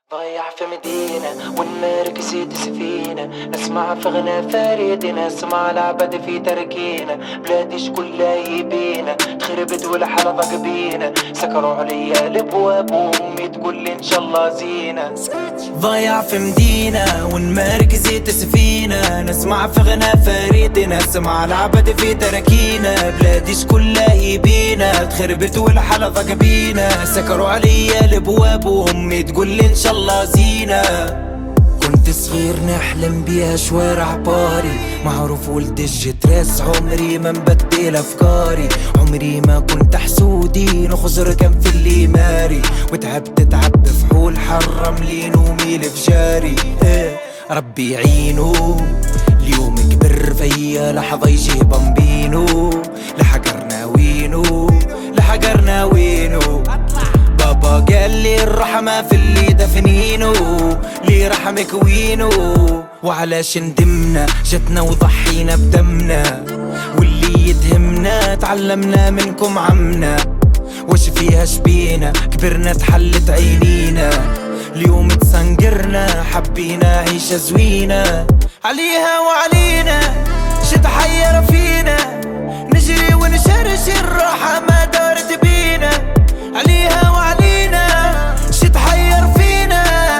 ضايع في مدينة والمركزية سفينة، نسمع في غنى فريدنا، نسمع العبد في تركينا، بلادي كلها يبينا، تخربت والحالة ضاق بينا، سكروا عليا الابواب وامي تقول لي ان شاء الله زينة. ضايع في مدينة والمركزية سفينة، نسمع في غنى فريدنا، نسمع العبد في تركينا، بلادي كلها يبينا، تخربت والحالة ضاق بينا، سكروا عليا الابواب وامي تقول لي ان شاء الله زينة. كنت صغير نحلم بيها شوارع باري، معروف ولد الجترس، عمري ما مبدل افكاري، عمري ما كنت حسودي، نخزر كم في اللي ماري، وتعبت تعب فحول حرم لي نومي لفجاري، ربي يعينو. اليوم كبر فيا لحظة يجي بامبينو، لحقرنا وينو لحقرنا وينو، بابا قال لي الرحمة في اللي دفنينو، لي رحمك وينو، وعلاش ندمنا جتنا وضحينا بدمنا، واللي يتهمنا تعلمنا منكم عمنا، وش فيها شبينا كبرنا تحلت عينينا، اليوم تسنقرنا حبينا عيشة زوينة، عليها وعلينا شد حير فينا، نجري ونشرش الراحة ما دارت بينا، عليها وعلينا شد حير فينا،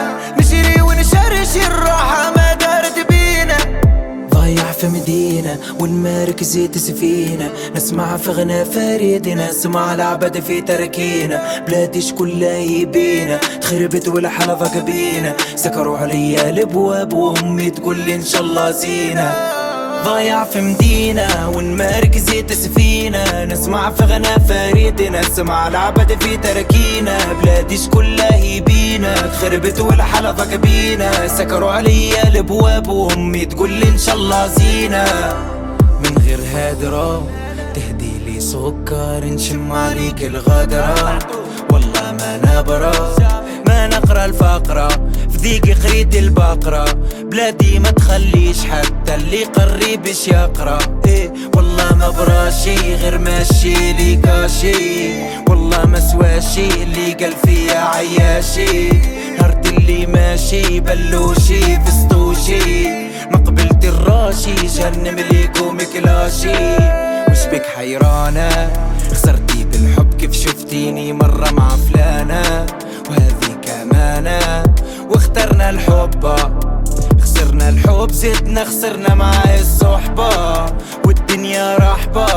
نجري ونشرش الراحة ما دارت بينا. ضايع في مدينة والمركزية سفينة، نسمع في غنى فريدنا، نسمع العبد في تركينا، بلادي كلها يبينا، تخربت والحالة ضاق بينا، سكروا عليا الابواب وامي تقول لي ان شاء الله زينة. ضايع في مدينة والمركزية سفينة، نسمع في غنى فريدنا، نسمع العبد في تركينا، بلادي كلها يبينا، تخربت والحالة ضاق بينا، سكروا عليا الابواب وامي تقول لي ان شاء الله زينة. من غير هادرة تهدي لي سكر، نشم عليك الغدرة، والله ما نبرة ما نقرا الفقرة، في ذيك قريت البقرة، بلادي ما تخليش حتى اللي قريبش يقرا، والله ما براشي غير ماشي لي كاشي، والله ما سواشي اللي قال فيا عياشي، هرت اللي ماشي بلوشي في سطوشي، ما قبلت الراشي جنم ليكم كلاشي، وش بك حيرانة خسرتي بالحب كيف شفتيني مرة مع فلانة، وهذه كمانة واخترنا الحب، خسرنا الحب زدنا خسرنا معاه الصحبة، والدنيا رحبة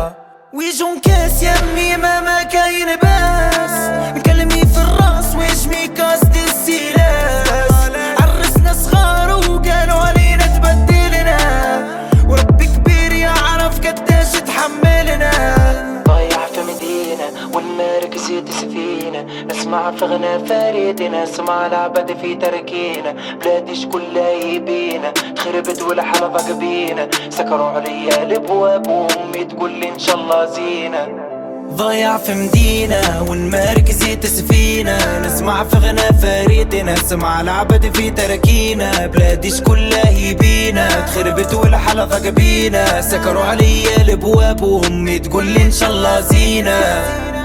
ويجون كاس يمي ما كاين باس، نكلمي في الراس ويشمي كاس دي السلاس، عرسنا صغار وقالوا علينا تبدلنا، وربي كبير يعرف قداش تحملنا. ضايع في مدينة والمركزية سفينة، نسمع في غنى فريدنا، نسمع العبد في تركينا، بلادي كلها يبينا، تخربت والحالة ضاق بينا، سكروا عليا الابواب وامي تقول لي ان شاء الله زينة. ضايع في مدينة والمركزية سفينة، نسمع في غنى فريدنا، نسمع العبد في تركينا، بلادي كلها يبينا، تخربت والحالة ضاق بينا، سكروا عليا الابواب وامي تقول لي ان شاء الله زينة.